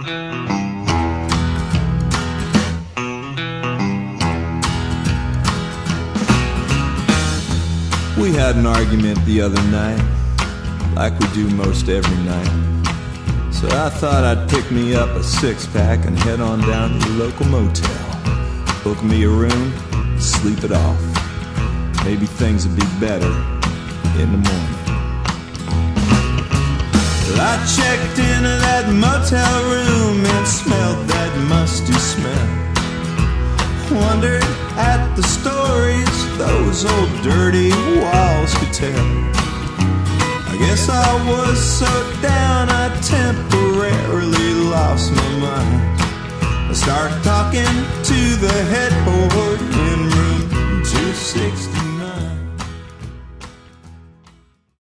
We had an argument the other night, like we do most every night. So I thought I'd pick me up a six-pack and head on down to the local motel. Book me a room, sleep it off. Maybe things would be better in the morning. Well, I checked into that motel room and smelled that musty smell. Wondered at the stories those old dirty walls could tell. I guess I was so down I temporarily lost my mind. I started talking to the headboard in room 269.